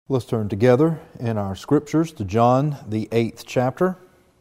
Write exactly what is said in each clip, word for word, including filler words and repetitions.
Let's turn together in our scriptures to John, the eighth chapter.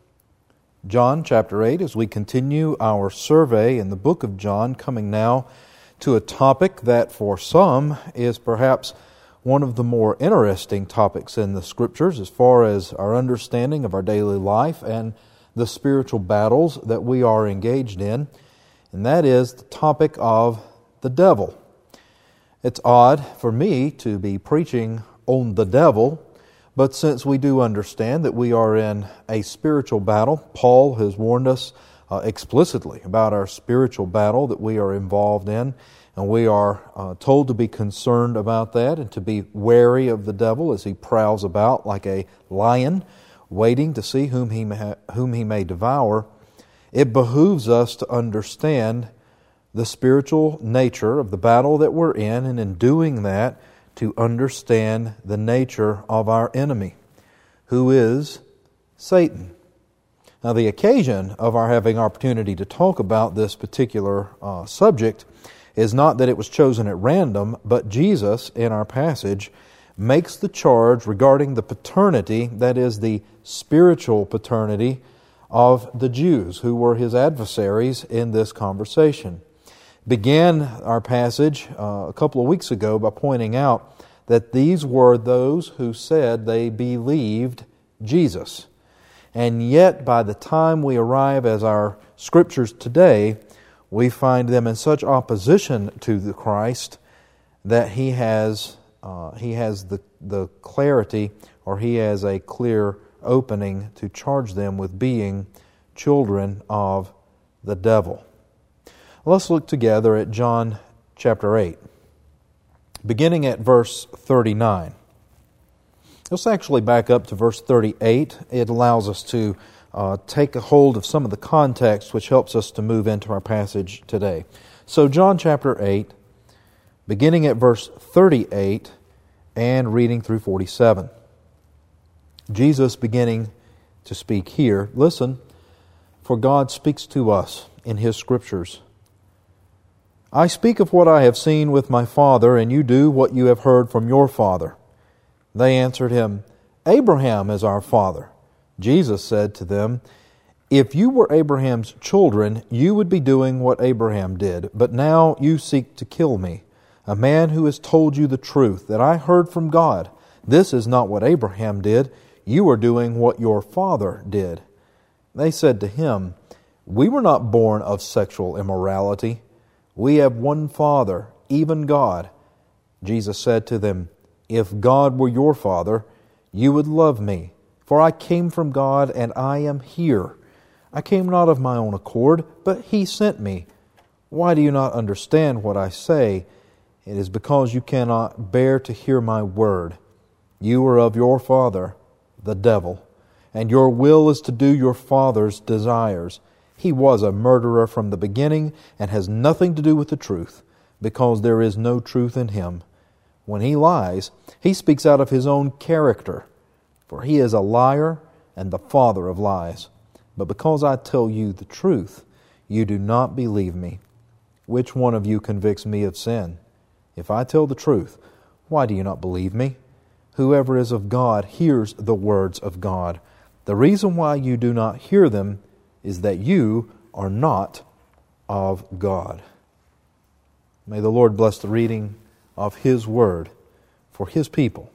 John, chapter eight, as we continue our survey in the book of John, coming now to a topic that for some is perhaps one of the more interesting topics in the scriptures as far as our understanding of our daily life and the spiritual battles that we are engaged in, and that is the topic of the devil. It's odd for me to be preaching on the devil, but since we do understand that we are in a spiritual battle, Paul has warned us uh, explicitly about our spiritual battle that we are involved in, and we are uh, told to be concerned about that and to be wary of the devil as he prowls about like a lion, waiting to see whom he may, whom he may devour. It behooves us to understand the spiritual nature of the battle that we're in, and in doing that, to understand the nature of our enemy, who is Satan. Now, the occasion of our having opportunity to talk about this particular uh, subject is not that it was chosen at random, but Jesus, in our passage, makes the charge regarding the paternity, that is, the spiritual paternity of the Jews, who were his adversaries in this conversation. Began our passage uh, a couple of weeks ago by pointing out that these were those who said they believed Jesus. And yet, by the time we arrive as our scriptures today, we find them in such opposition to the Christ that he has uh, he has the, the clarity, or he has a clear opening to charge them with being children of the devil. Let's look together at John chapter eight, beginning at verse thirty-nine. Let's actually back up to verse thirty-eight. It allows us to uh, take a hold of some of the context which helps us to move into our passage today. So John chapter eight, beginning at verse thirty-eight and reading through forty-seven. Jesus beginning to speak here. Listen, for God speaks to us in His Scriptures. I speak of what I have seen with my father, and you do what you have heard from your father. They answered him, Abraham is our father. Jesus said to them, If you were Abraham's children, you would be doing what Abraham did. But now you seek to kill me, a man who has told you the truth that I heard from God. This is not what Abraham did. You are doing what your father did. They said to him, We were not born of sexual immorality. We have one Father, even God. Jesus said to them, If God were your Father, you would love me, for I came from God and I am here. I came not of my own accord, but He sent me. Why do you not understand what I say? It is because you cannot bear to hear my word. You are of your father, the devil, and your will is to do your father's desires. He was a murderer from the beginning and has nothing to do with the truth, because there is no truth in him. When he lies, he speaks out of his own character, for he is a liar and the father of lies. But because I tell you the truth, you do not believe me. Which one of you convicts me of sin? If I tell the truth, why do you not believe me? Whoever is of God hears the words of God. The reason why you do not hear them is that you are not of God. May the Lord bless the reading of His Word for His people.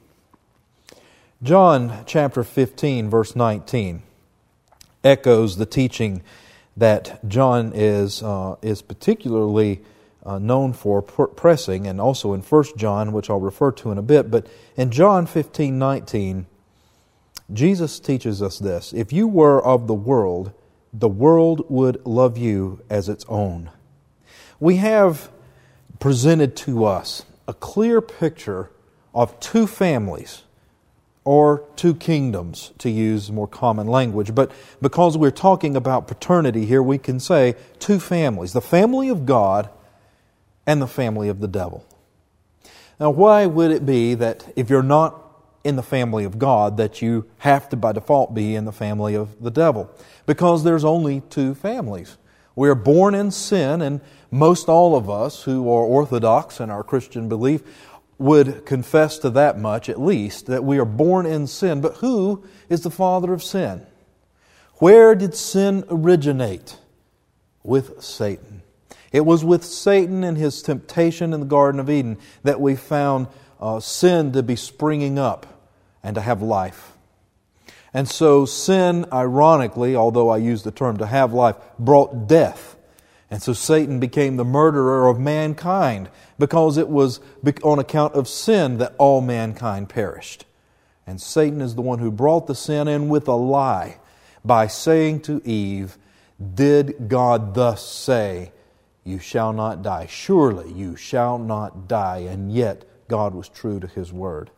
John chapter fifteen, verse nineteen, echoes the teaching that John is uh, is particularly uh, known for pressing, and also in First John, which I'll refer to in a bit. But in John fifteen nineteen, Jesus teaches us this: If you were of the world, the world would love you as its own. We have presented to us a clear picture of two families, or two kingdoms, to use more common language. But because we're talking about paternity here, we can say two families: the family of God and the family of the devil. Now, why would it be that if you're not in the family of God, that you have to by default be in the family of the devil? Because there's only two families. We are born in sin, and most all of us who are orthodox in our Christian belief would confess to that much, at least, that we are born in sin. But who is the father of sin? Where did sin originate? With Satan. It was with Satan and his temptation in the Garden of Eden that we found uh, sin to be springing up and to have life. And so sin, ironically, although I use the term to have life, brought death. And so Satan became the murderer of mankind because it was on account of sin that all mankind perished. And Satan is the one who brought the sin in with a lie by saying to Eve, "Did God thus say, you shall not die? Surely you shall not die." And yet God was true to His word.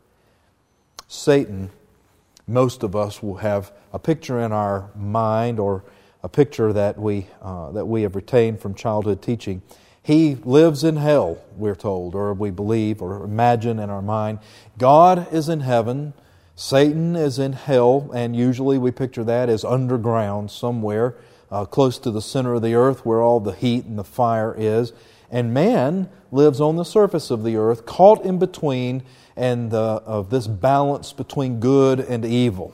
Satan, most of us will have a picture in our mind, or a picture that we uh, that we have retained from childhood teaching. He lives in hell, we're told, or we believe, or imagine in our mind. God is in heaven, Satan is in hell, and usually we picture that as underground somewhere, uh, close to the center of the earth where all the heat and the fire is. And man lives on the surface of the earth, caught in between and uh, of this balance between good and evil.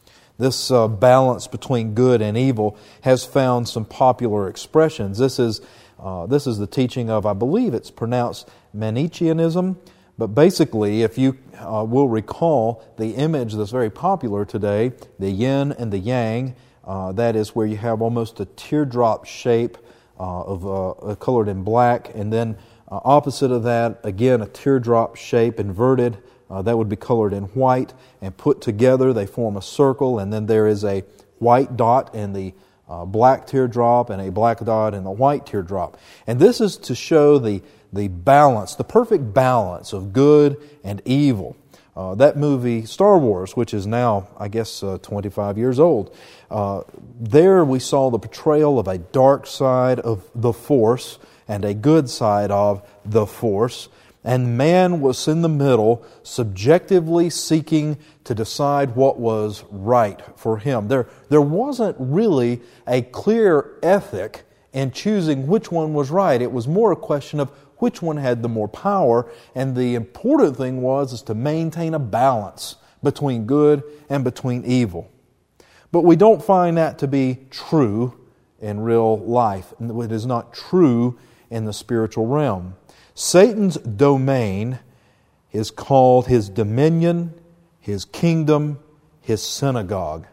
This uh, balance between good and evil has found some popular expressions. This is uh, this is the teaching of, I believe it's pronounced Manichaeism, but basically, if you uh, will recall the image that's very popular today, the yin and the yang, uh, that is where you have almost a teardrop shape uh, of uh, colored in black, and then uh, opposite of that, again, a teardrop shape inverted. Uh, that would be colored in white, and put together they form a circle, and then there is a white dot in the uh, black teardrop and a black dot in the white teardrop. And this is to show the, the balance, the perfect balance of good and evil. Uh, that movie, Star Wars, which is now, I guess, uh, twenty-five years old, uh, there we saw the portrayal of a dark side of the Force and a good side of the Force. And man was in the middle, subjectively seeking to decide what was right for him. There, there wasn't really a clear ethic in choosing which one was right. It was more a question of which one had the more power. And the important thing was is to maintain a balance between good and between evil. But we don't find that to be true in real life. It is not true in the spiritual realm. Satan's domain is called his dominion, his kingdom, his synagogue.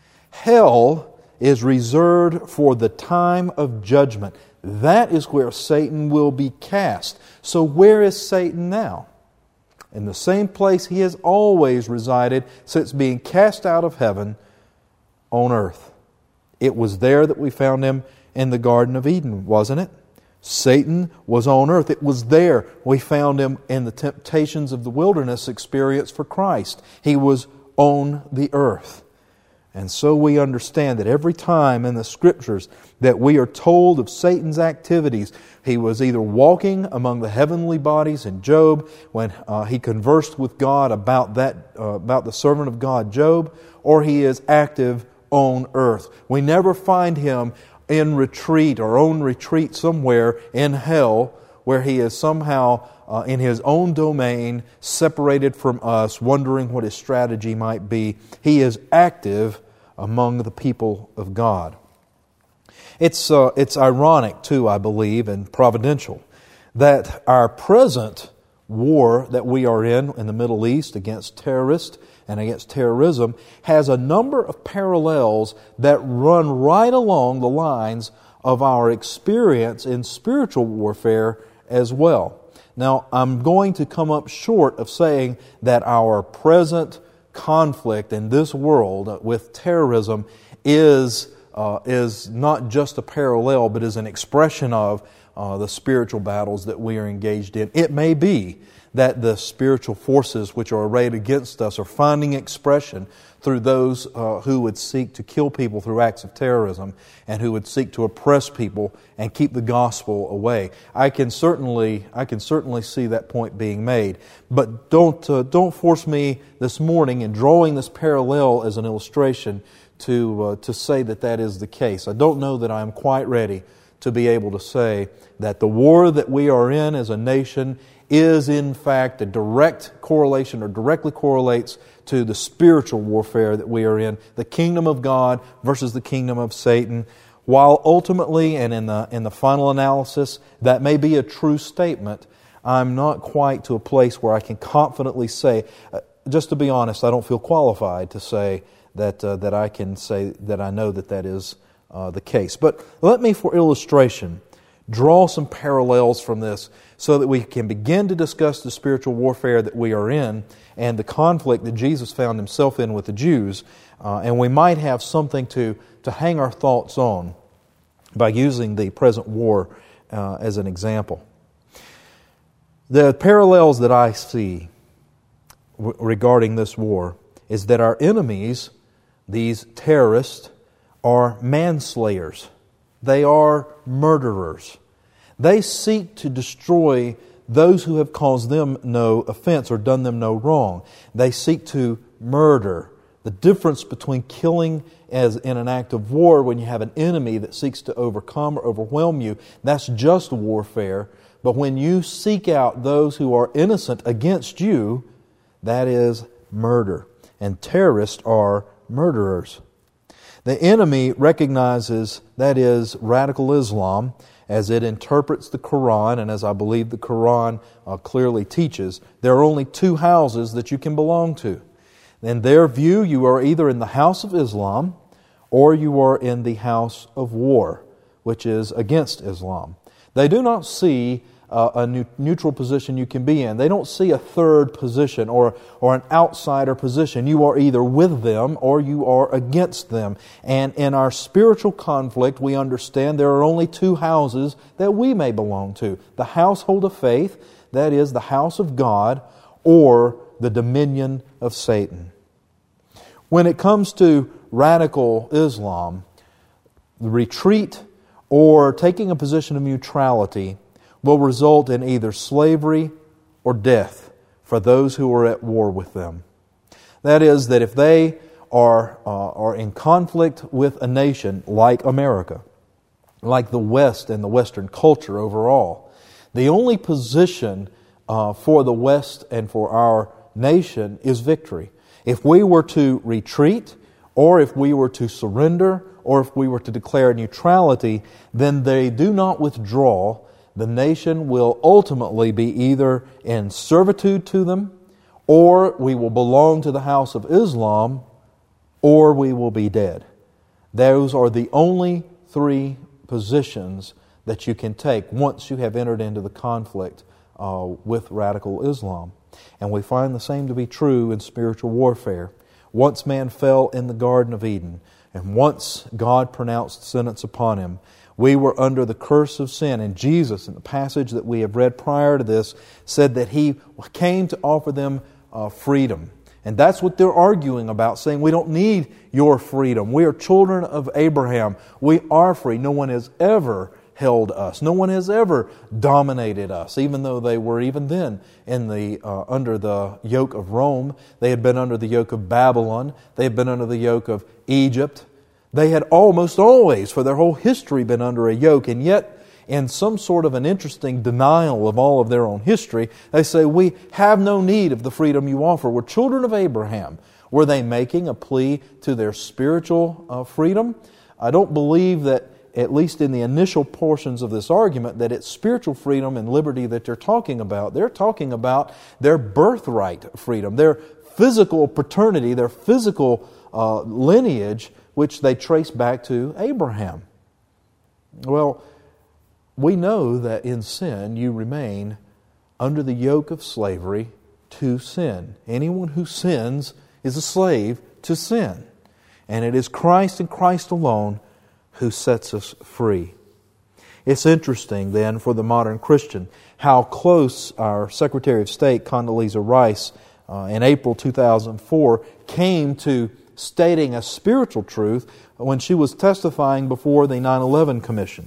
Hell is reserved for the time of judgment. That is where Satan will be cast. So where is Satan now? In the same place he has always resided since being cast out of heaven, on earth. It was there that we found him in the Garden of Eden, wasn't it? Satan was on earth. It was there we found him in the temptations of the wilderness experience for Christ. He was on the earth. And so we understand that every time in the Scriptures that we are told of Satan's activities, he was either walking among the heavenly bodies in Job when uh, he conversed with God about that uh, about the servant of God, Job, or he is active on earth. We never find him in retreat or on retreat somewhere in hell where he is somehow uh, in his own domain, separated from us, wondering what his strategy might be. He is active among the people of God. It's uh, it's ironic too, I believe, and providential, that our present war that we are in in the Middle East against terrorists and against terrorism has a number of parallels that run right along the lines of our experience in spiritual warfare as well. Now, I'm going to come up short of saying that our present conflict in this world with terrorism is uh, is not just a parallel, but is an expression of uh, the spiritual battles that we are engaged in. It may be that the spiritual forces which are arrayed against us are finding expression through those uh, who would seek to kill people through acts of terrorism and who would seek to oppress people and keep the gospel away. I can certainly, I can certainly see that point being made, but don't uh, don't force me this morning in drawing this parallel as an illustration to uh, to say that that is the case. I don't know that I am quite ready to be able to say that the war that we are in as a nation is in fact a direct correlation or directly correlates to the spiritual warfare that we are in, the kingdom of God versus the kingdom of Satan. While ultimately and in the in the final analysis that may be a true statement, I'm not quite to a place where I can confidently say, uh, just to be honest, I don't feel qualified to say that uh, that I can say that I know that that is uh, the case. But let me, for illustration, draw some parallels from this so that we can begin to discuss the spiritual warfare that we are in and the conflict that Jesus found Himself in with the Jews, uh, and we might have something to, to hang our thoughts on by using the present war uh, as an example. The parallels that I see w- regarding this war is that our enemies, these terrorists, are manslayers. They are murderers. They seek to destroy those who have caused them no offense or done them no wrong. They seek to murder. The difference between killing as in an act of war when you have an enemy that seeks to overcome or overwhelm you, that's just warfare. But when you seek out those who are innocent against you, that is murder. And terrorists are murderers. The enemy recognizes, that is, radical Islam, as it interprets the Quran, and as I believe the Quran uh, clearly teaches, there are only two houses that you can belong to. In their view, you are either in the house of Islam or you are in the house of war, which is against Islam. They do not see uh, a new, neutral position you can be in. They don't see a third position or, or an outsider position. You are either with them or you are against them. And in our spiritual conflict, we understand there are only two houses that we may belong to. The household of faith, that is the house of God, or the dominion of Satan. When it comes to radical Islam, the retreat or taking a position of neutrality will result in either slavery or death for those who are at war with them. That is, that if they are, uh, are in conflict with a nation like America, like the West and the Western culture overall, the only position uh, for the West and for our nation is victory. If we were to retreat, or if we were to surrender, or if we were to declare neutrality, then they do not withdraw. The nation will ultimately be either in servitude to them, or we will belong to the house of Islam, or we will be dead. Those are the only three positions that you can take once you have entered into the conflict uh, with radical Islam. And we find the same to be true in spiritual warfare. Once man fell in the Garden of Eden, and once God pronounced sentence upon him, we were under the curse of sin. And Jesus, in the passage that we have read prior to this, said that He came to offer them uh, freedom. And that's what they're arguing about, saying we don't need your freedom. We are children of Abraham. We are free. No one has ever held us. No one has ever dominated us, even though they were even then in the uh, under the yoke of Rome. They had been under the yoke of Babylon. They had been under the yoke of Egypt. They had almost always, for their whole history, been under a yoke, and yet in some sort of an interesting denial of all of their own history, they say, we have no need of the freedom you offer. We're children of Abraham. Were they making a plea to their spiritual uh, freedom? I don't believe that, at least in the initial portions of this argument, that it's spiritual freedom and liberty that they're talking about. They're talking about their birthright freedom, their physical paternity, their physical uh, lineage, which they trace back to Abraham. Well, we know that in sin you remain under the yoke of slavery to sin. Anyone who sins is a slave to sin. And it is Christ and Christ alone who sets us free. It's interesting then for the modern Christian how close our Secretary of State, Condoleezza Rice, uh, in April two thousand four came to stating a spiritual truth when she was testifying before the nine eleven Commission.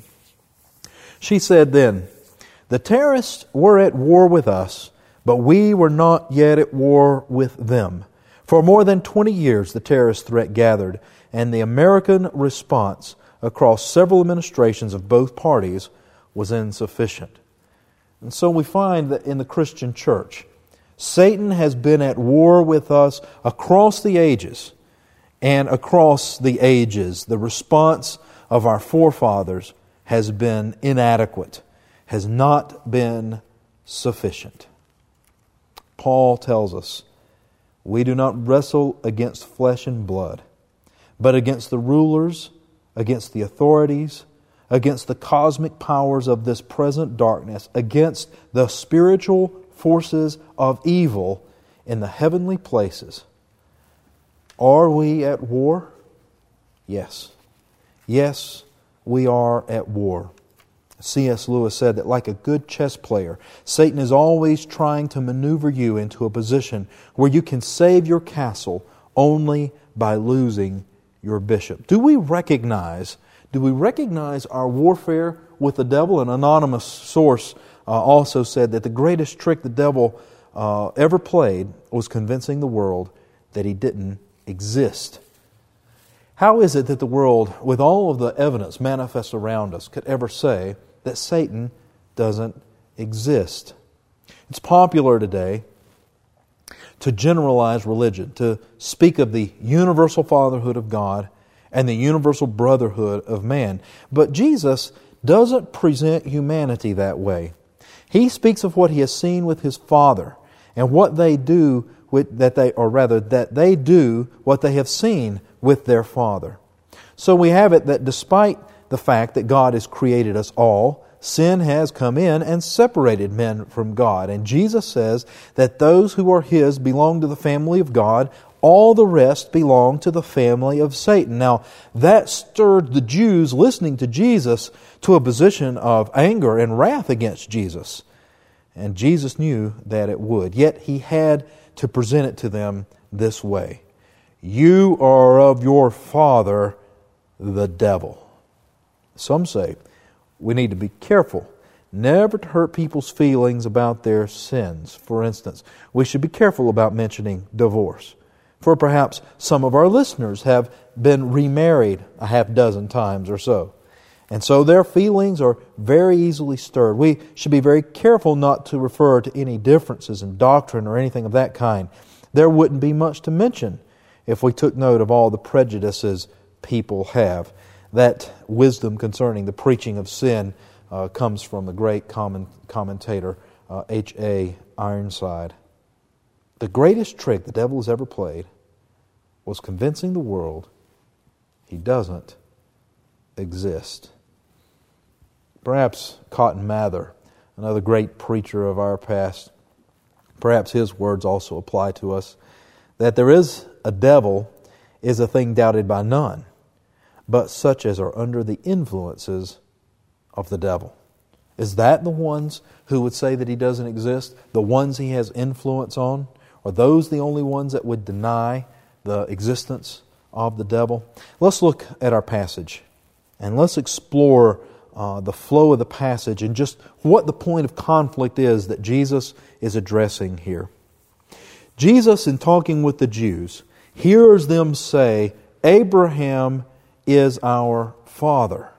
She said then, "The terrorists were at war with us, but we were not yet at war with them. For more than twenty years the terrorist threat gathered, and the American response across several administrations of both parties was insufficient." And so we find that in the Christian church, Satan has been at war with us across the ages. And across the ages, the response of our forefathers has been inadequate, has not been sufficient. Paul tells us, we do not wrestle against flesh and blood, but against the rulers, against the authorities, against the cosmic powers of this present darkness, against the spiritual forces of evil in the heavenly places. Are we at war? Yes. Yes, we are at war. C S Lewis said that like a good chess player, Satan is always trying to maneuver you into a position where you can save your castle only by losing your bishop. Do we recognize, do we recognize our warfare with the devil? An anonymous source uh, also said that the greatest trick the devil uh, ever played was convincing the world that he didn't exist. How is it that the world, with all of the evidence manifest around us, could ever say that Satan doesn't exist? It's popular today to generalize religion, to speak of the universal fatherhood of God and the universal brotherhood of man. But Jesus doesn't present humanity that way. He speaks of what He has seen with His Father and what they do with, that they, or rather, that they do what they have seen with their Father. So we have it that despite the fact that God has created us all, sin has come in and separated men from God. And Jesus says that those who are His belong to the family of God. All the rest belong to the family of Satan. Now, that stirred the Jews listening to Jesus to a position of anger and wrath against Jesus. And Jesus knew that it would. Yet He had to present it to them this way. You are of your father, the devil. Some say we need to be careful never to hurt people's feelings about their sins. For instance, we should be careful about mentioning divorce. For perhaps some of our listeners have been remarried a half dozen times or so. And so their feelings are very easily stirred. We should be very careful not to refer to any differences in doctrine or anything of that kind. There wouldn't be much to mention if we took note of all the prejudices people have. That wisdom concerning the preaching of sin uh, comes from the great comment, commentator uh, H A Ironside. The greatest trick the devil has ever played was convincing the world he doesn't exist. Perhaps Cotton Mather, another great preacher of our past, perhaps his words also apply to us, that there is a devil is a thing doubted by none, but such as are under the influences of the devil. Is that the ones who would say that he doesn't exist? The ones he has influence on? Are those the only ones that would deny the existence of the devil? Let's look at our passage and let's explore uh, the flow of the passage and just what the point of conflict is that Jesus is addressing here. Jesus, in talking with the Jews, hears them say, Abraham is our father.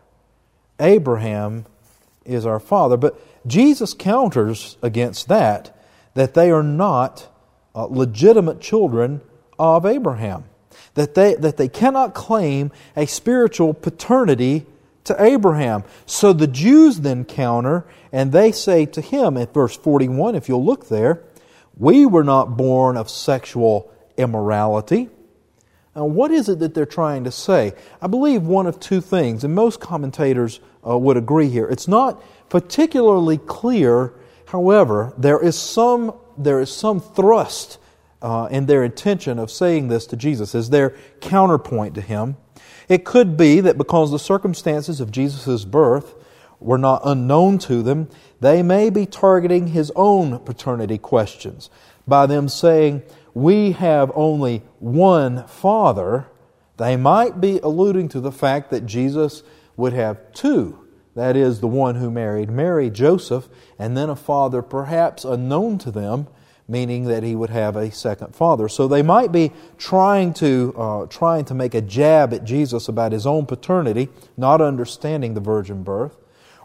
Abraham is our father. But Jesus counters against that, that they are not uh, legitimate children of Abraham. That they, that they cannot claim a spiritual paternity to Abraham. So the Jews then counter, and they say to him, at verse forty-one, if you'll look there, we were not born of sexual immorality. Now, what is it that they're trying to say? I believe one of two things, and most commentators uh, would agree here. It's not particularly clear, however, there is some there is some thrust uh, in their intention of saying this to Jesus as their counterpoint to Him. It could be that because the circumstances of Jesus' birth were not unknown to them, they may be targeting His own paternity questions by them saying, we have only one Father. They might be alluding to the fact that Jesus would have two. That is, the one who married Mary, Joseph, and then a father perhaps unknown to them, meaning that he would have a second father. So they might be trying to uh, trying to make a jab at Jesus about His own paternity, not understanding the virgin birth.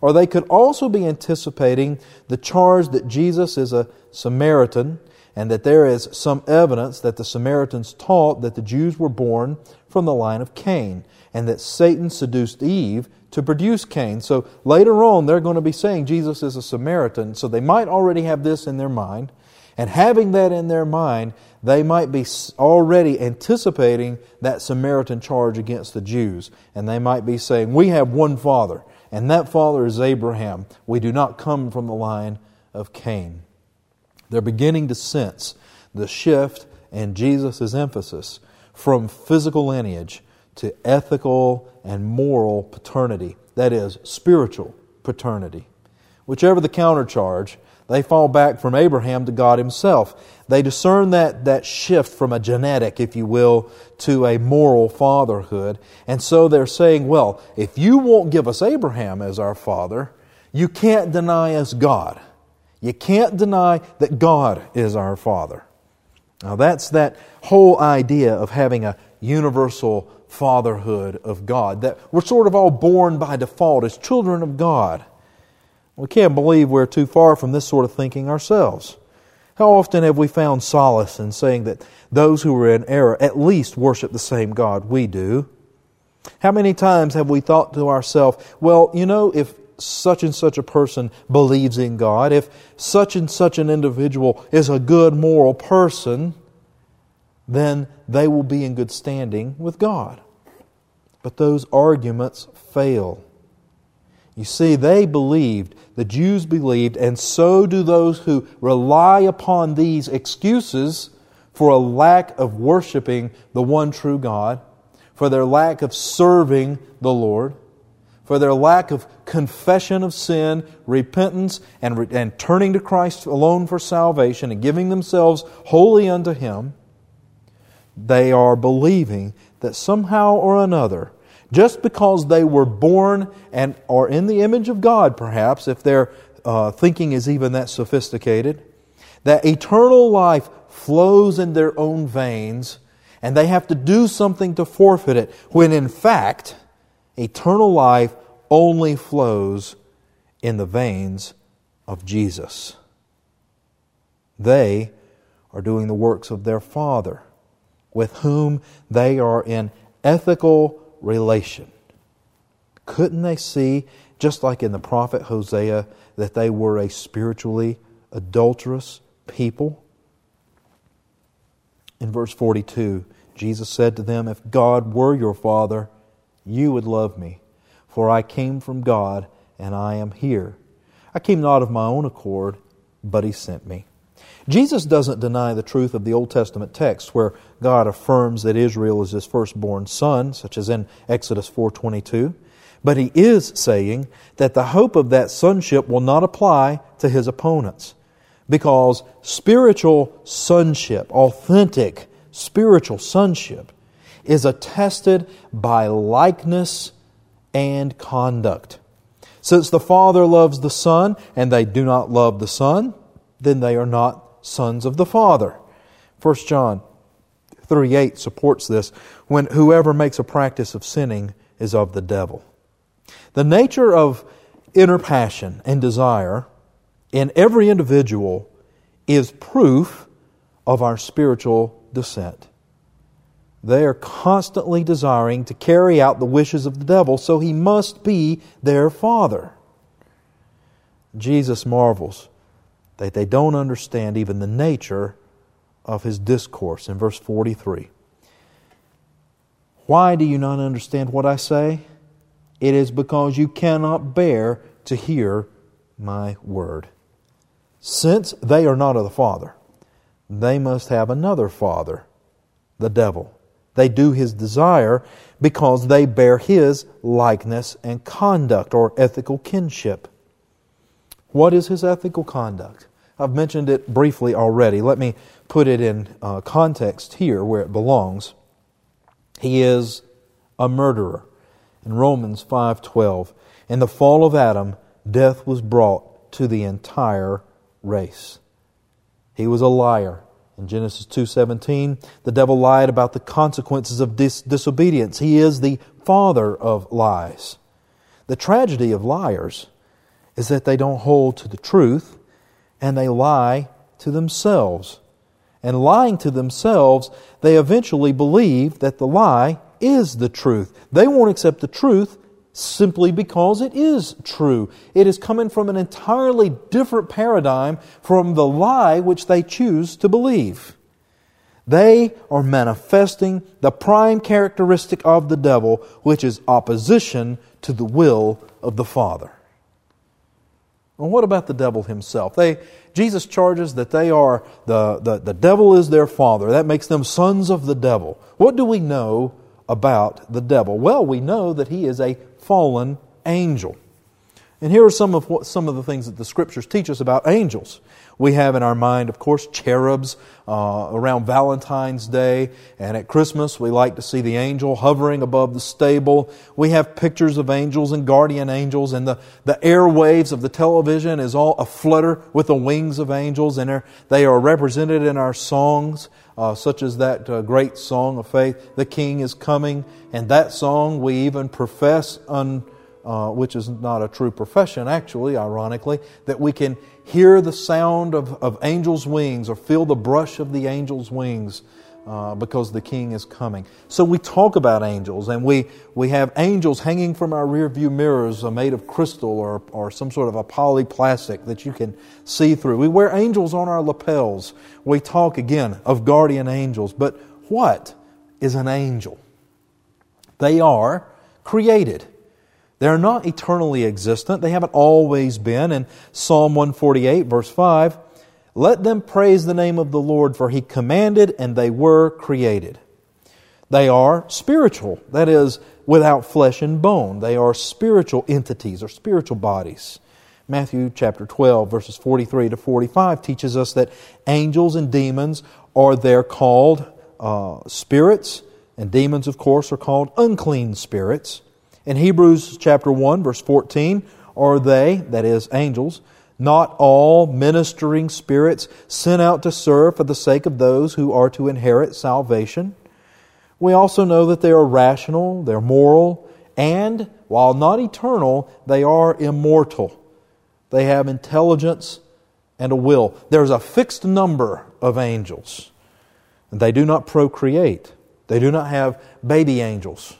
or they could also be anticipating the charge that Jesus is a Samaritan and that there is some evidence that the Samaritans taught that the Jews were born from the line of Cain and that Satan seduced Eve to produce Cain. So later on they're going to be saying Jesus is a Samaritan, so they might already have this in their mind. And having that in their mind, they might be already anticipating that Samaritan charge against the Jews. And they might be saying, we have one father, and that father is Abraham. We do not come from the line of Cain. They're beginning to sense the shift in Jesus' emphasis from physical lineage to ethical and moral paternity. That is, spiritual paternity. Whichever the countercharge, they fall back from Abraham to God Himself. They discern that, that shift from a genetic, if you will, to a moral fatherhood. And so they're saying, well, if you won't give us Abraham as our father, you can't deny us God. You can't deny that God is our Father. Now that's that whole idea of having a universal fatherhood of God, that we're sort of all born by default as children of God. We can't believe we're too far from this sort of thinking ourselves. How often have we found solace in saying that those who are in error at least worship the same God we do? How many times have we thought to ourselves, well, you know, if such and such a person believes in God, if such and such an individual is a good moral person, then they will be in good standing with God. But those arguments fail. You see, they believed, the Jews believed, and so do those who rely upon these excuses for a lack of worshiping the one true God, for their lack of serving the Lord, for their lack of confession of sin, repentance, and, re- and turning to Christ alone for salvation and giving themselves wholly unto Him. They are believing that somehow or another, just because they were born and are in the image of God, perhaps, if their uh, thinking is even that sophisticated, that eternal life flows in their own veins and they have to do something to forfeit it, when in fact, eternal life only flows in the veins of Jesus. They are doing the works of their Father, with whom they are in ethical relation. Couldn't they see, just like in the prophet Hosea, that they were a spiritually adulterous people? In verse forty-two, Jesus said to them, "If God were your Father, you would love me, for I came from God, and I am here. I came not of my own accord, but He sent me." Jesus doesn't deny the truth of the Old Testament text where God affirms that Israel is His firstborn son, such as in Exodus four twenty-two. But He is saying that the hope of that sonship will not apply to His opponents, because spiritual sonship, authentic spiritual sonship, is attested by likeness and conduct. Since the Father loves the Son and they do not love the Son, then they are not sons of the Father. First John three eight supports this, when whoever makes a practice of sinning is of the devil. The nature of inner passion and desire in every individual is proof of our spiritual descent. They are constantly desiring to carry out the wishes of the devil, so he must be their father. Jesus marvels that they don't understand even the nature of His discourse in verse forty-three. "Why do you not understand what I say? It is because you cannot bear to hear my word." Since they are not of the Father, they must have another father, the devil. They do his desire because they bear his likeness and conduct, or ethical kinship. What is his ethical conduct? I've mentioned it briefly already. Let me put it in uh, context here where it belongs. He is a murderer. In Romans five twelve, in the fall of Adam, death was brought to the entire race. He was a liar. In Genesis two seventeen, the devil lied about the consequences of dis- disobedience. He is the father of lies. The tragedy of liars is that they don't hold to the truth, and they lie to themselves. And lying to themselves, they eventually believe that the lie is the truth. They won't accept the truth simply because it is true. It is coming from an entirely different paradigm from the lie which they choose to believe. They are manifesting the prime characteristic of the devil, which is opposition to the will of the Father. Well, what about the devil himself? They, Jesus charges that they are, the, the, the devil is their father. That makes them sons of the devil. What do we know about the devil? Well, we know that he is a fallen angel. And here are some of what some of the things that the Scriptures teach us about angels. We have in our mind, of course, cherubs uh, around Valentine's Day, and at Christmas we like to see the angel hovering above the stable. We have pictures of angels and guardian angels, and the, the airwaves of the television is all aflutter with the wings of angels, and they are represented in our songs, uh, such as that uh, great song of faith, "The King is Coming," and that song we even profess on. Uh, which is not a true profession, actually, ironically, that we can hear the sound of, of angels' wings or feel the brush of the angels' wings uh, because the King is coming. So we talk about angels, and we, we have angels hanging from our rear view mirrors uh, made of crystal or, or some sort of a polyplastic that you can see through. We wear angels on our lapels. We talk, again, of guardian angels. But what is an angel? They are created. They're not eternally existent. They haven't always been. In Psalm one forty-eight, verse five, "Let them praise the name of the Lord, for He commanded, and they were created." They are spiritual. That is, without flesh and bone. They are spiritual entities or spiritual bodies. Matthew chapter twelve, verses forty-three to forty-five teaches us that angels and demons are there called uh, spirits, and demons, of course, are called unclean spirits. In Hebrews chapter one, verse fourteen, "Are they," that is, angels, "not all ministering spirits sent out to serve for the sake of those who are to inherit salvation?" We also know that they are rational, they're moral, and, while not eternal, they are immortal. They have intelligence and a will. There's a fixed number of angels, and they do not procreate. They do not have baby angels.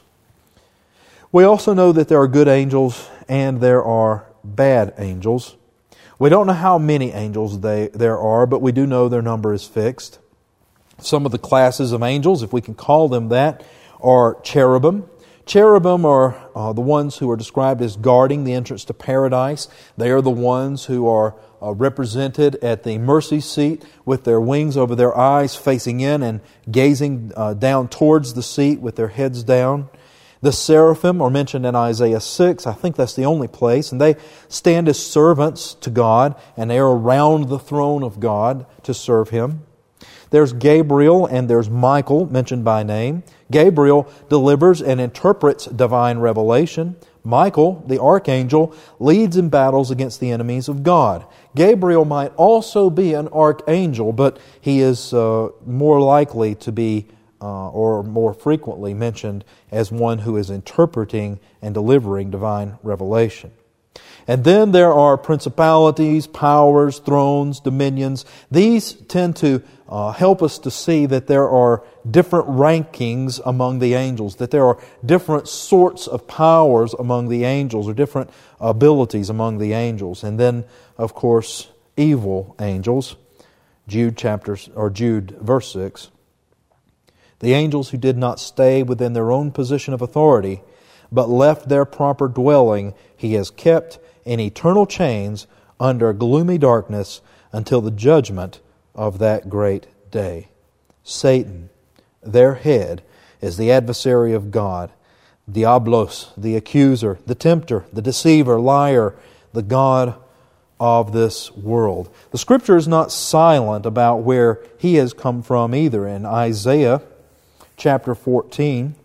We also know that there are good angels and there are bad angels. We don't know how many angels they, there are, but we do know their number is fixed. Some of the classes of angels, if we can call them that, are cherubim. Cherubim are uh, the ones who are described as guarding the entrance to paradise. They are the ones who are uh, represented at the mercy seat with their wings over their eyes facing in and gazing uh, down towards the seat with their heads down. The seraphim are mentioned in Isaiah six. I think that's the only place. And they stand as servants to God, and they are around the throne of God to serve Him. There's Gabriel and there's Michael, mentioned by name. Gabriel delivers and interprets divine revelation. Michael, the archangel, leads in battles against the enemies of God. Gabriel might also be an archangel, but he is uh, more likely to be Uh, or more frequently mentioned as one who is interpreting and delivering divine revelation. And then there are principalities, powers, thrones, dominions. These tend to uh, help us to see that there are different rankings among the angels, that there are different sorts of powers among the angels, or different abilities among the angels. And then, of course, evil angels. Jude chapter or Jude verse six. "The angels who did not stay within their own position of authority, but left their proper dwelling, He has kept in eternal chains under gloomy darkness until the judgment of that great day." Satan, their head, is the adversary of God, Diablos, the accuser, the tempter, the deceiver, liar, the god of this world. The Scripture is not silent about where he has come from either. In Isaiah chapter fourteen.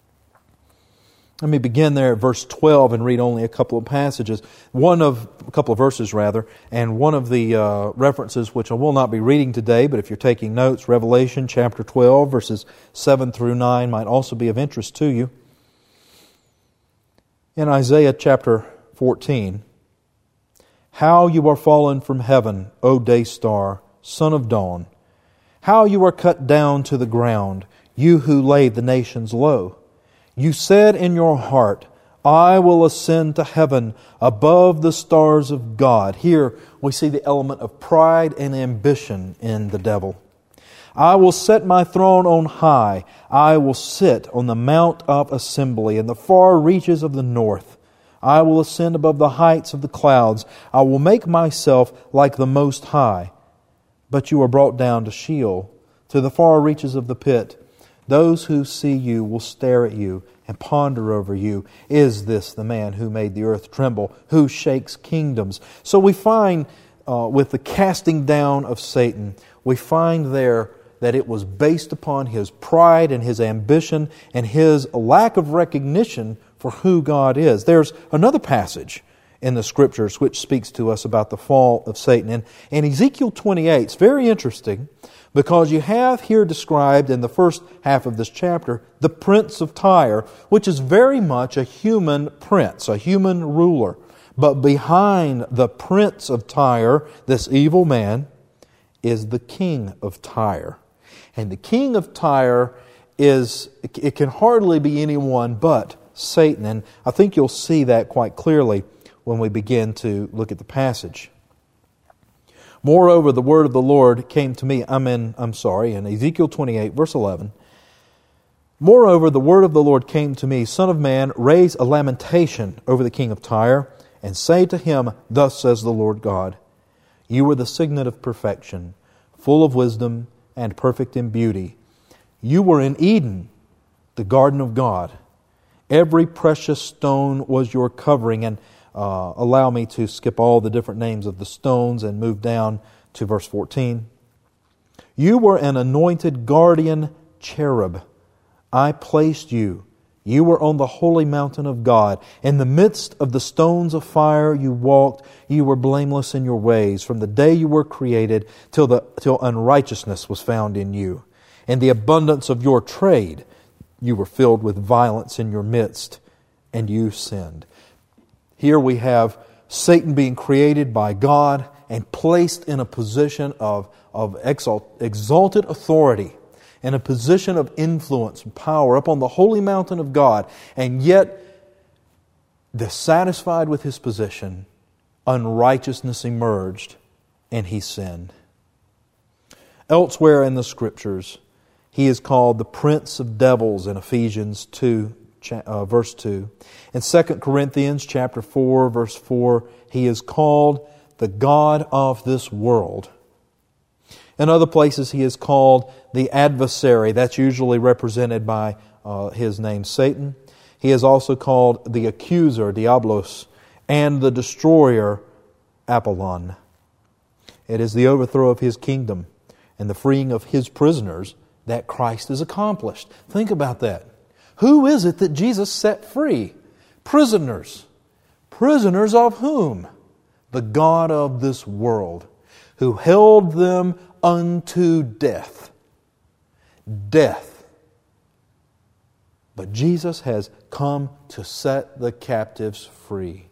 Let me begin there at verse twelve and read only a couple of passages. One of, a couple of verses rather, and one of the uh, references which I will not be reading today, but if you're taking notes, Revelation chapter twelve, verses seven through nine might also be of interest to you. In Isaiah chapter fourteen, How you are fallen from heaven, O day star, son of dawn! How you are cut down to the ground, you who laid the nations low! You said in your heart, I will ascend to heaven above the stars of God. Here we see the element of pride and ambition in the devil. I will set my throne on high. I will sit on the mount of assembly in the far reaches of the north. I will ascend above the heights of the clouds. I will make myself like the Most High. But you are brought down to Sheol, to the far reaches of the pit. Those who see you will stare at you and ponder over you. Is this the man who made the earth tremble, who shakes kingdoms? So we find uh, with the casting down of Satan, we find there that it was based upon his pride and his ambition and his lack of recognition for who God is. There's another passage in the Scriptures which speaks to us about the fall of Satan. And in Ezekiel twenty-eight, it's very interesting because you have here described in the first half of this chapter the prince of Tyre, which is very much a human prince, a human ruler. But behind the prince of Tyre, this evil man, is the king of Tyre. And the king of Tyre is, it can hardly be anyone but Satan. And I think you'll see that quite clearly when we begin to look at the passage. Moreover, the word of the Lord came to me. I'm in, I'm sorry, in Ezekiel twenty-eight, verse eleven. Moreover, the word of the Lord came to me, Son of man, raise a lamentation over the king of Tyre, and say to him, Thus says the Lord God, You are the signet of perfection, full of wisdom and perfect in beauty. You were in Eden, the garden of God. Every precious stone was your covering. And uh, allow me to skip all the different names of the stones and move down to verse fourteen. You were an anointed guardian cherub. I placed you. You were on the holy mountain of God. In the midst of the stones of fire you walked. You were blameless in your ways from the day you were created till the till unrighteousness was found in you. In the abundance of your trade you were filled with violence in your midst, and you sinned. Here we have Satan being created by God and placed in a position of, of exalt, exalted authority, in a position of influence and power up on the holy mountain of God. And yet, dissatisfied with his position, unrighteousness emerged and he sinned. Elsewhere in the Scriptures, he is called the Prince of Devils in Ephesians two, uh, verse two. In Second Corinthians chapter four, verse four, he is called the God of this world. In other places, he is called the adversary. That's usually represented by uh, his name, Satan. He is also called the accuser, Diablos, and the destroyer, Apollyon. It is the overthrow of his kingdom and the freeing of his prisoners that Christ has accomplished. Think about that. Who is it that Jesus set free? Prisoners. Prisoners of whom? The God of this world, who held them unto death. Death. But Jesus has come to set the captives free.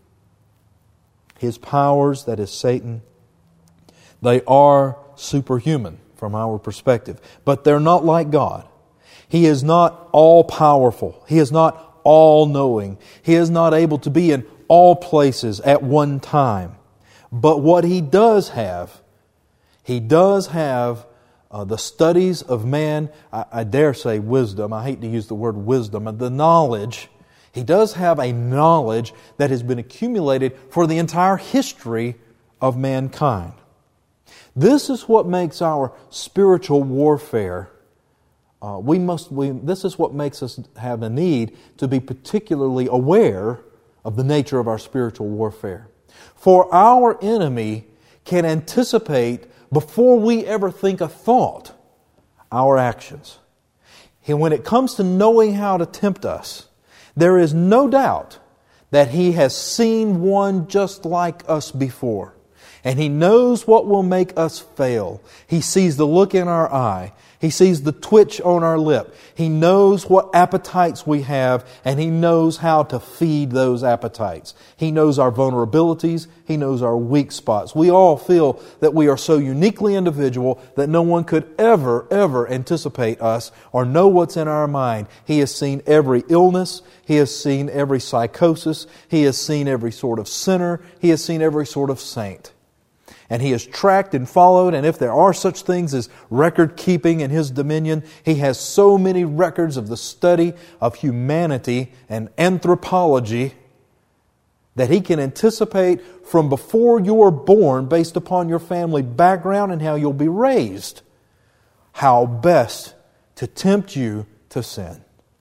His powers, that is Satan, they are superhuman from our perspective. But they're not like God. He is not all-powerful. He is not all-knowing. He is not able to be in all places at one time. But what He does have, He does have uh, the studies of man, I, I dare say wisdom, I hate to use the word wisdom, the knowledge. He does have a knowledge that has been accumulated for the entire history of mankind. This is what makes our spiritual warfare, uh, we must. We, this is what makes us have a need to be particularly aware of the nature of our spiritual warfare. For our enemy can anticipate, before we ever think a thought, our actions. And when it comes to knowing how to tempt us, there is no doubt that he has seen one just like us before. And He knows what will make us fail. He sees the look in our eye. He sees the twitch on our lip. He knows what appetites we have, and He knows how to feed those appetites. He knows our vulnerabilities. He knows our weak spots. We all feel that we are so uniquely individual that no one could ever, ever anticipate us or know what's in our mind. He has seen every illness. He has seen every psychosis. He has seen every sort of sinner. He has seen every sort of saint. And He has tracked and followed, and if there are such things as record keeping in His dominion, He has so many records of the study of humanity and anthropology that He can anticipate from before you are born, based upon your family background and how you'll be raised, how best to tempt you to sin.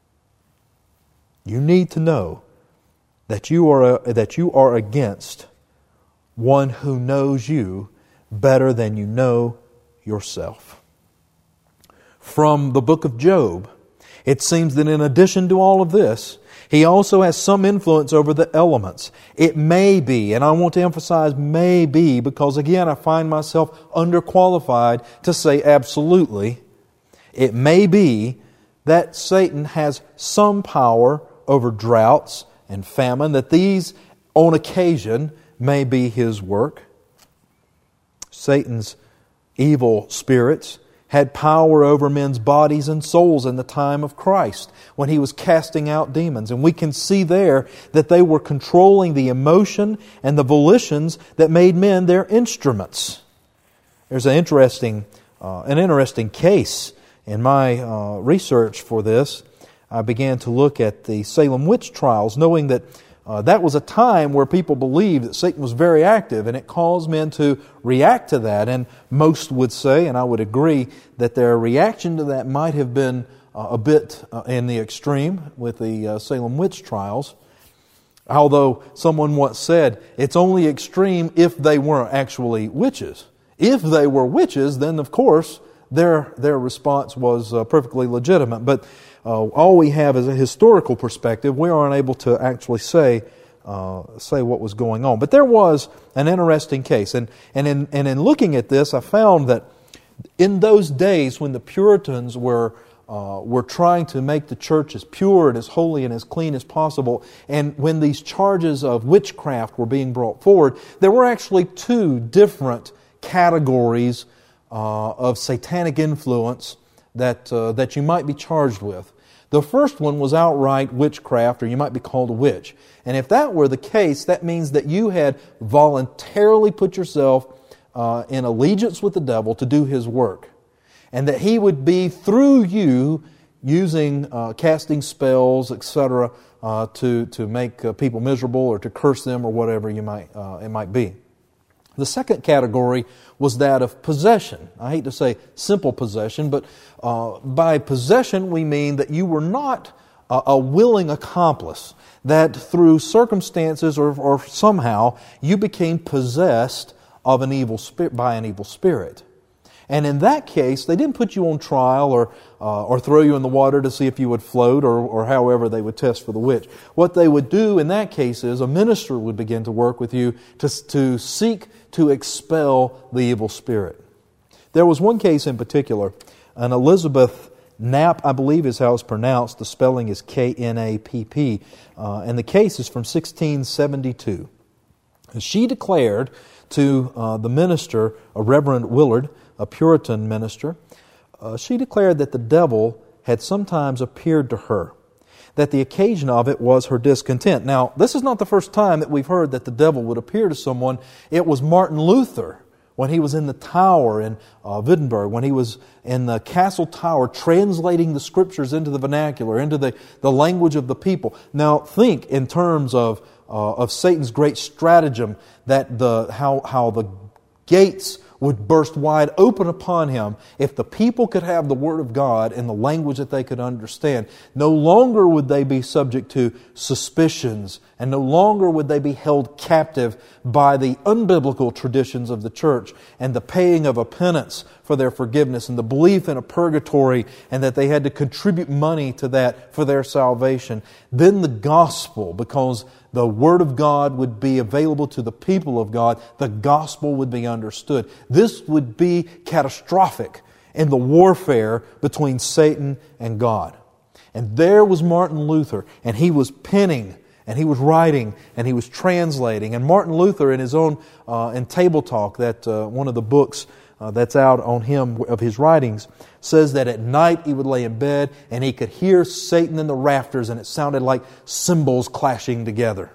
You need to know that you are a, that you are against one who knows you better than you know yourself. From the book of Job, it seems that in addition to all of this, He also has some influence over the elements. It may be, and I want to emphasize may be, because again I find myself underqualified to say absolutely. It may be that Satan has some power over droughts and famine, that these on occasion may be his work. Satan's evil spirits had power over men's bodies and souls in the time of Christ when He was casting out demons. And we can see there that they were controlling the emotion and the volitions that made men their instruments. There's an interesting, uh, an interesting case in my uh, research for this. I began to look at the Salem witch trials, knowing that Uh, that was a time where people believed that Satan was very active, and it caused men to react to that. And most would say, and I would agree, that their reaction to that might have been uh, a bit uh, in the extreme with the uh, Salem witch trials. Although someone once said, it's only extreme if they weren't actually witches. If they were witches, then of course their their response was uh, perfectly legitimate. But Uh, all we have is a historical perspective. We aren't able to actually say uh, say what was going on. But there was an interesting case, and and in and in looking at this, I found that in those days when the Puritans were uh, were trying to make the church as pure and as holy and as clean as possible, and when these charges of witchcraft were being brought forward, there were actually two different categories uh, of satanic influence that uh, that you might be charged with. The first one was outright witchcraft, or you might be called a witch. And if that were the case, that means that you had voluntarily put yourself uh, in allegiance with the devil to do his work. And that he would be, through you, using, uh, casting spells, et cetera, uh, to, to make uh, people miserable or to curse them or whatever you might uh, it might be. The second category was that of possession. I hate to say simple possession, but uh, by possession we mean that you were not a, a willing accomplice, that through circumstances or, or somehow you became possessed of an evil spirit, by an evil spirit. And in that case, they didn't put you on trial or uh, or throw you in the water to see if you would float, or, or however they would test for the witch. What they would do in that case is a minister would begin to work with you to, to seek to expel the evil spirit. There was one case in particular, an Elizabeth Knapp, I believe is how it's pronounced. The spelling is K N A P P. Uh, and the case is from sixteen seventy-two. She declared to uh, the minister, a Reverend Willard, a Puritan minister, uh, she declared that the devil had sometimes appeared to her, that the occasion of it was her discontent. Now, this is not the first time that we've heard that the devil would appear to someone. It was Martin Luther when he was in the tower in uh, Wittenberg, when he was in the castle tower translating the Scriptures into the vernacular, into the, the language of the people. Now, think in terms of uh, of Satan's great stratagem, that the how how the gates would burst wide open upon him if the people could have the Word of God in the language that they could understand. No longer would they be subject to suspicions, and no longer would they be held captive by the unbiblical traditions of the church and the paying of a penance for for their forgiveness and the belief in a purgatory and that they had to contribute money to that for their salvation, then the gospel, because the Word of God would be available to the people of God, the gospel would be understood. This would be catastrophic in the warfare between Satan and God. And there was Martin Luther, and he was penning, and he was writing, and he was translating. And Martin Luther, in his own, uh, in Table Talk, that uh, one of the books uh, that's out on him of his writings, says that at night he would lay in bed, and he could hear Satan in the rafters, and it sounded like cymbals clashing together.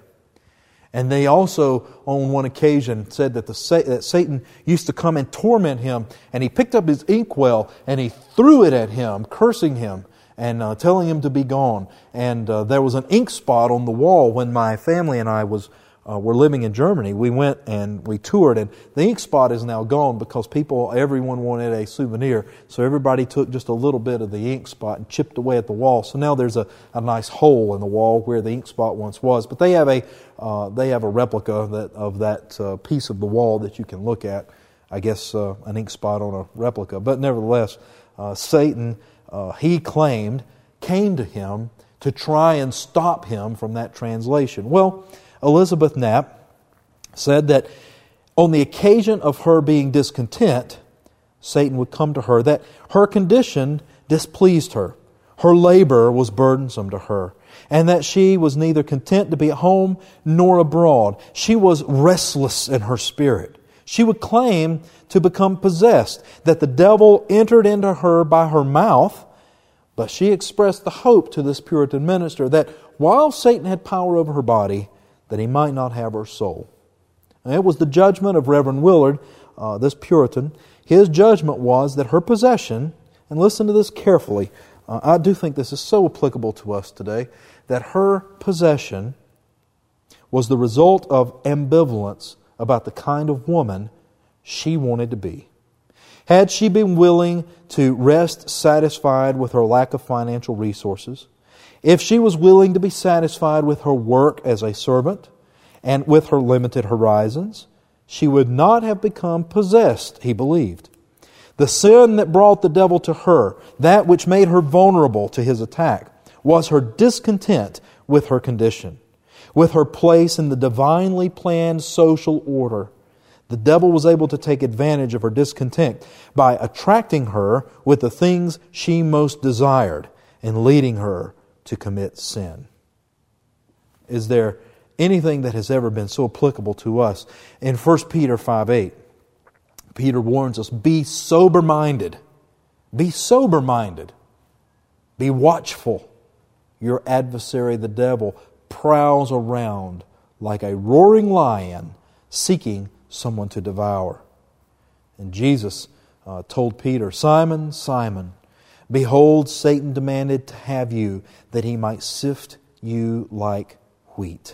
And they also, on one occasion, said that, the, that Satan used to come and torment him, and he picked up his inkwell, and he threw it at him, cursing him, and uh, telling him to be gone. And uh, there was an ink spot on the wall when my family and I was uh, were living in Germany. We went and we toured, and the ink spot is now gone because people, everyone wanted a souvenir. So everybody took just a little bit of the ink spot and chipped away at the wall. So now there's a, a nice hole in the wall where the ink spot once was. But they have a uh, they have a replica of that, of that uh, piece of the wall that you can look at. I guess uh, an ink spot on a replica. But nevertheless, uh, Satan, uh, he claimed, came to him to try and stop him from that translation. Well, Elizabeth Knapp said that on the occasion of her being discontent, Satan would come to her, that her condition displeased her. Her labor was burdensome to her, and that she was neither content to be at home nor abroad. She was restless in her spirit. She would claim to become possessed, that the devil entered into her by her mouth, but she expressed the hope to this Puritan minister that while Satan had power over her body, that he might not have her soul. And it was the judgment of Reverend Willard, uh, this Puritan. His judgment was that her possession, and listen to this carefully, uh, I do think this is so applicable to us today, that her possession was the result of ambivalence about the kind of woman she wanted to be. Had she been willing to rest satisfied with her lack of financial resources, if she was willing to be satisfied with her work as a servant and with her limited horizons, she would not have become possessed, he believed. The sin that brought the devil to her, that which made her vulnerable to his attack, was her discontent with her condition, with her place in the divinely planned social order. The devil was able to take advantage of her discontent by attracting her with the things she most desired and leading her to commit sin. Is there anything that has ever been so applicable to us? In First Peter five eight, Peter warns us, be sober-minded. Be sober-minded. Be watchful. Your adversary, the devil, prowls around like a roaring lion, seeking someone to devour. And Jesus uh, told Peter, Simon, Simon, behold, Satan demanded to have you, that he might sift you like wheat.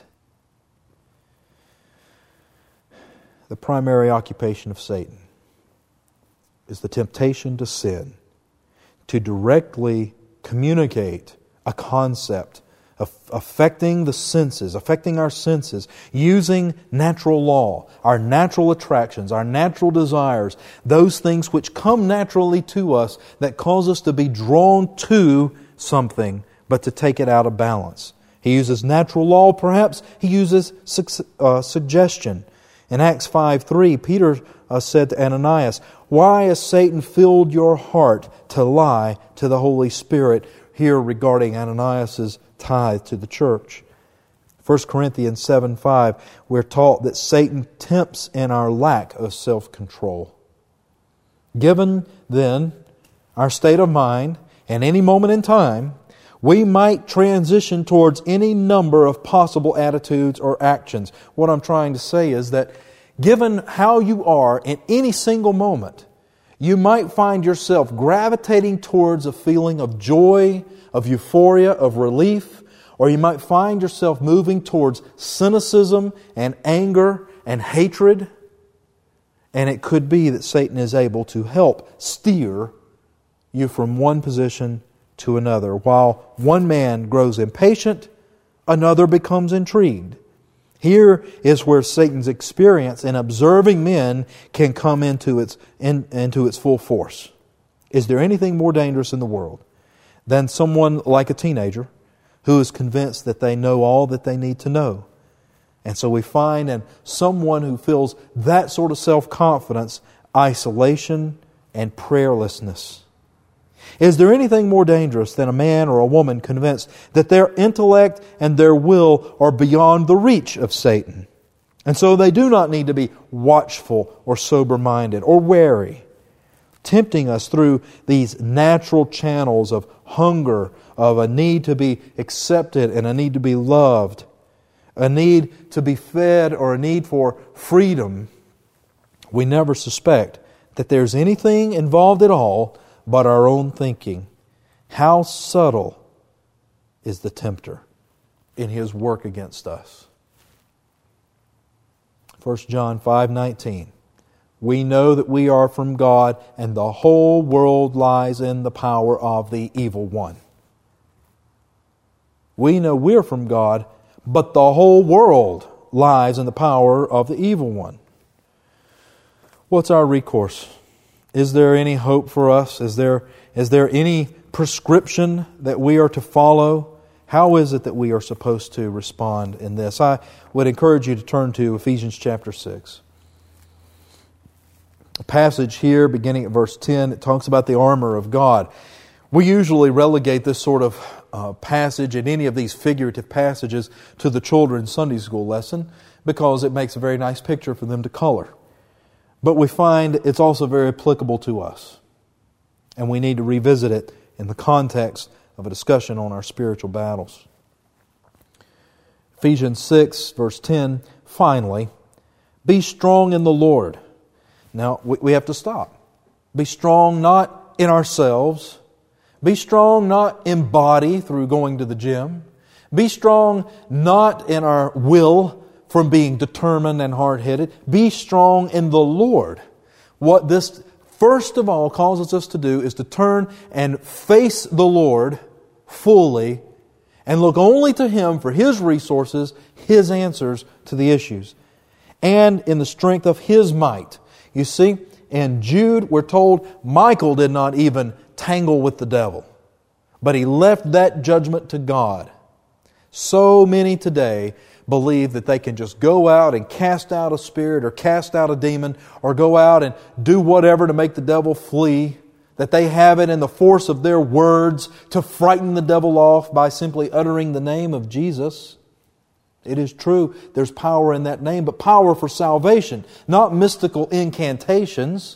The primary occupation of Satan is the temptation to sin, to directly communicate a concept affecting the senses, affecting our senses, using natural law, our natural attractions, our natural desires, those things which come naturally to us that cause us to be drawn to something, but to take it out of balance. He uses natural law, perhaps he uses uh, suggestion. In Acts five three, Peter uh, said to Ananias, why has Satan filled your heart to lie to the Holy Spirit? Here regarding Ananias' tithe to the church. First Corinthians seven five, we're taught that Satan tempts in our lack of self-control. Given, then, our state of mind, and any moment in time, we might transition towards any number of possible attitudes or actions. What I'm trying to say is that given how you are in any single moment, you might find yourself gravitating towards a feeling of joy, of euphoria, of relief, or you might find yourself moving towards cynicism and anger and hatred. And it could be that Satan is able to help steer you from one position to another. While one man grows impatient, another becomes intrigued. Here is where Satan's experience in observing men can come into its, in, into its full force. Is there anything more dangerous in the world than someone like a teenager who is convinced that they know all that they need to know? And so we find in someone who feels that sort of self-confidence, isolation and prayerlessness. Is there anything more dangerous than a man or a woman convinced that their intellect and their will are beyond the reach of Satan? And so they do not need to be watchful or sober-minded or wary, tempting us through these natural channels of hunger, of a need to be accepted and a need to be loved, a need to be fed or a need for freedom. We never suspect that there's anything involved at all but our own thinking. How subtle is the tempter in his work against us? First John five nineteen. We know that we are from God, and the whole world lies in the power of the evil one. We know we're from God, but the whole world lies in the power of the evil one. What's our recourse? Is there any hope for us? Is there, is there any prescription that we are to follow? How is it that we are supposed to respond in this? I would encourage you to turn to Ephesians chapter six. A passage here, beginning at verse ten, it talks about the armor of God. We usually relegate this sort of uh, passage and any of these figurative passages to the children's Sunday school lesson because it makes a very nice picture for them to color. But we find it's also very applicable to us. And we need to revisit it in the context of a discussion on our spiritual battles. Ephesians six, verse ten, finally, be strong in the Lord. Now, we have to stop. Be strong not in ourselves. Be strong not in body through going to the gym. Be strong not in our will from being determined and hard-headed. Be strong in the Lord. What this first of all causes us to do is to turn and face the Lord fully and look only to Him for His resources, His answers to the issues, and in the strength of His might. You see, in Jude we're told Michael did not even tangle with the devil, but he left that judgment to God. So many today believe that they can just go out and cast out a spirit or cast out a demon or go out and do whatever to make the devil flee, that they have it in the force of their words to frighten the devil off by simply uttering the name of Jesus. It is true, there's power in that name, but power for salvation, not mystical incantations.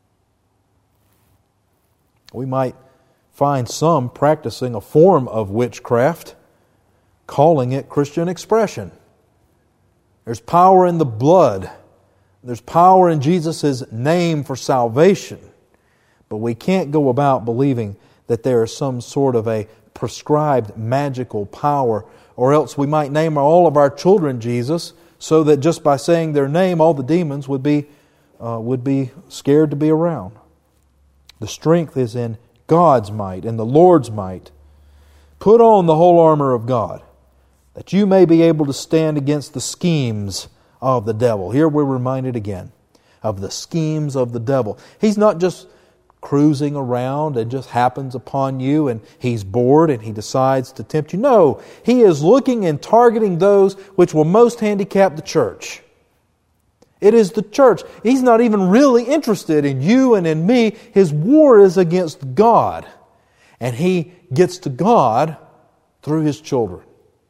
We might find some practicing a form of witchcraft, calling it Christian expression. There's power in the blood. There's power in Jesus' name for salvation. But we can't go about believing that there is some sort of a prescribed magical power, or else we might name all of our children Jesus, so that just by saying their name, all the demons would be uh, would be scared to be around. The strength is in God's might, in the Lord's might. Put on the whole armor of God, that you may be able to stand against the schemes of the devil. Here we're reminded again of the schemes of the devil. He's not just cruising around and just happens upon you and he's bored and he decides to tempt you. No, he is looking and targeting those which will most handicap the church. It is the church. He's not even really interested in you and in me. His war is against God. And he gets to God through His children.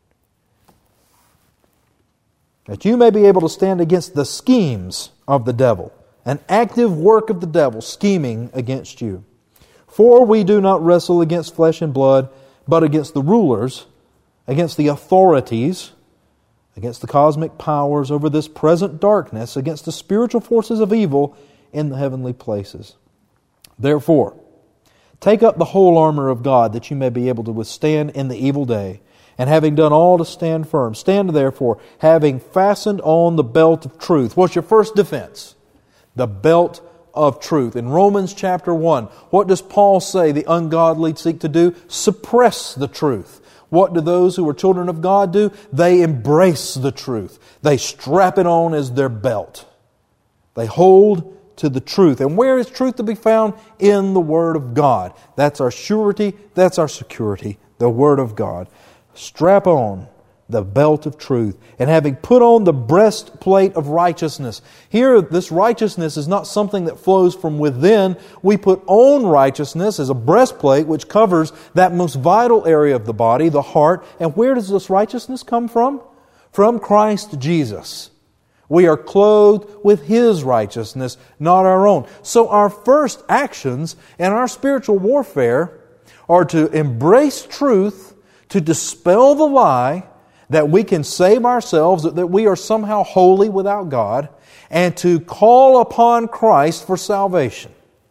That you may be able to stand against the schemes of the devil. An active work of the devil scheming against you. For we do not wrestle against flesh and blood, but against the rulers, against the authorities, against the cosmic powers over this present darkness, against the spiritual forces of evil in the heavenly places. Therefore, take up the whole armor of God, that you may be able to withstand in the evil day, and having done all to stand firm. Stand therefore, having fastened on the belt of truth. What's your first defense? The belt of truth. In Romans chapter one, what does Paul say the ungodly seek to do? Suppress the truth. What do those who are children of God do? They embrace the truth. They strap it on as their belt. They hold to the truth. And where is truth to be found? In the Word of God. That's our surety. That's our security. The Word of God. Strap on the belt of truth, and having put on the breastplate of righteousness. Here, this righteousness is not something that flows from within. We put on righteousness as a breastplate which covers that most vital area of the body, the heart. And where does this righteousness come from? From Christ Jesus. We are clothed with His righteousness, not our own. So our first actions in our spiritual warfare are to embrace truth, to dispel the lie that we can save ourselves, that we are somehow holy without God, and to call upon Christ for salvation.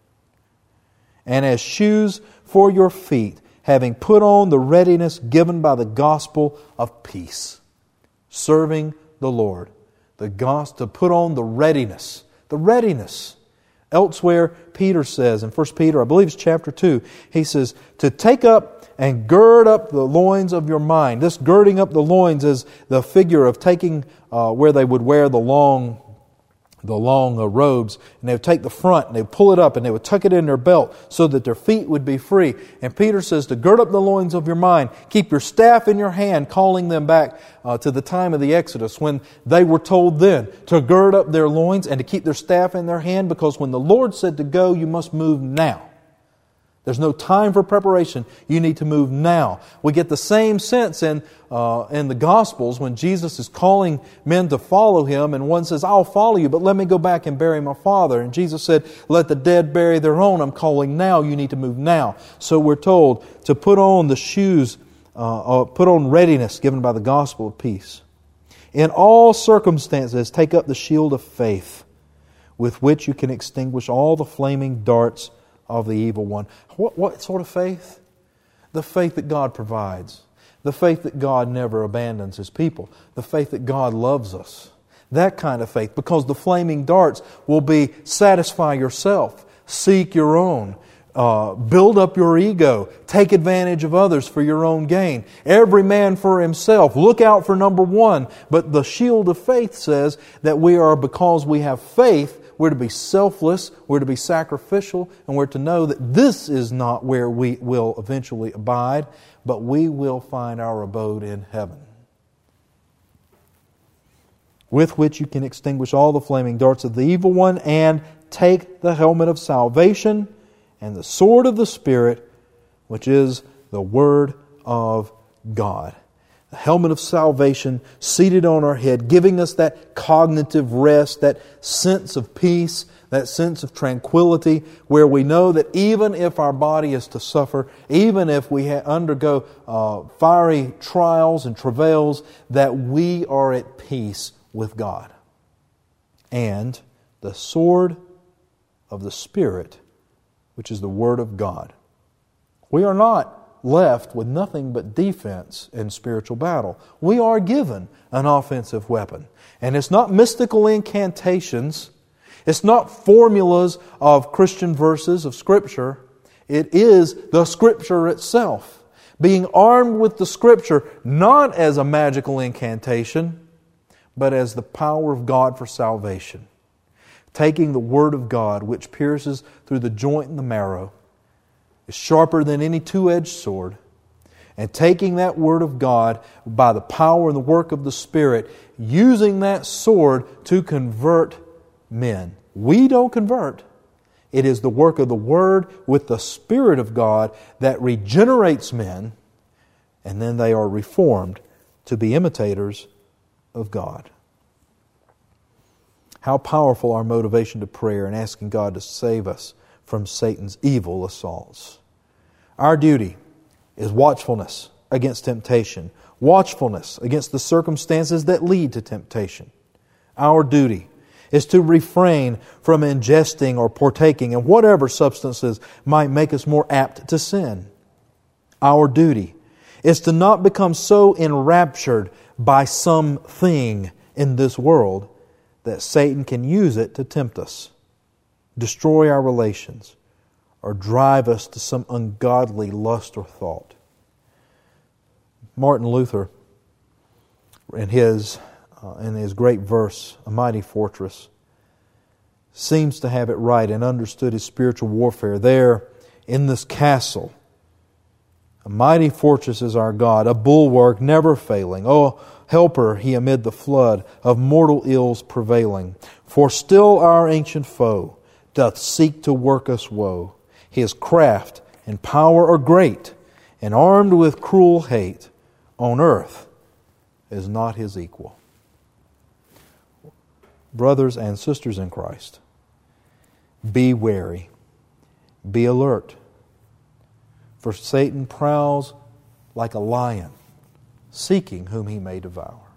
And as shoes for your feet, having put on the readiness given by the gospel of peace. Serving the Lord. The gospel, to put on the readiness. The readiness. Elsewhere, Peter says, in First Peter, I believe it's chapter two, he says, to take up and gird up the loins of your mind. This girding up the loins is the figure of taking uh, where they would wear the long, the long uh, robes, and they would take the front and they would pull it up and they would tuck it in their belt so that their feet would be free. And Peter says to gird up the loins of your mind, keep your staff in your hand, calling them back uh, to the time of the Exodus when they were told then to gird up their loins and to keep their staff in their hand, because when the Lord said to go, you must move now. There's no time for preparation. You need to move now. We get the same sense in uh, in the Gospels when Jesus is calling men to follow Him, and one says, I'll follow you, but let me go back and bury my father. And Jesus said, let the dead bury their own. I'm calling now. You need to move now. So we're told to put on the shoes, uh, uh, put on readiness given by the gospel of peace. In all circumstances, take up the shield of faith, with which you can extinguish all the flaming darts of the evil one. What, what sort of faith? The faith that God provides. The faith that God never abandons His people. The faith that God loves us. That kind of faith. Because the flaming darts will be satisfy yourself. Seek your own. Uh, build up your ego. Take advantage of others for your own gain. Every man for himself. Look out for number one. But the shield of faith says that we are, because we have faith, we're to be selfless, we're to be sacrificial, and we're to know that this is not where we will eventually abide, but we will find our abode in heaven. With which you can extinguish all the flaming darts of the evil one, and take the helmet of salvation and the sword of the Spirit, which is the Word of God. The helmet of salvation seated on our head, giving us that cognitive rest, that sense of peace, that sense of tranquility, where we know that even if our body is to suffer, even if we ha- undergo uh, fiery trials and travails, that we are at peace with God. And the sword of the Spirit, which is the Word of God. We are not left with nothing but defense in spiritual battle. We are given an offensive weapon. And it's not mystical incantations. It's not formulas of Christian verses of Scripture. It is the Scripture itself. Being armed with the Scripture, not as a magical incantation, but as the power of God for salvation. Taking the Word of God, which pierces through the joint and the marrow, is sharper than any two-edged sword, and taking that Word of God by the power and the work of the Spirit, using that sword to convert men. We don't convert. It is the work of the Word with the Spirit of God that regenerates men, and then they are reformed to be imitators of God. How powerful our motivation to prayer and asking God to save us from Satan's evil assaults. Our duty is watchfulness against temptation. Watchfulness against the circumstances that lead to temptation. Our duty is to refrain from ingesting or partaking in whatever substances might make us more apt to sin. Our duty is to not become so enraptured by something in this world that Satan can use it to tempt us. destroy our relations, or drive us to some ungodly lust or thought. Martin Luther, in his, uh, in his great verse, A Mighty Fortress, seems to have it right and understood his spiritual warfare there in this castle. A mighty fortress is our God, a bulwark never failing. Oh, helper he amid the flood of mortal ills prevailing. For still our ancient foe doth seek to work us woe. His craft and power are great, and armed with cruel hate, on earth is not his equal. Brothers and sisters in Christ, be wary, be alert, for Satan prowls like a lion, seeking whom he may devour.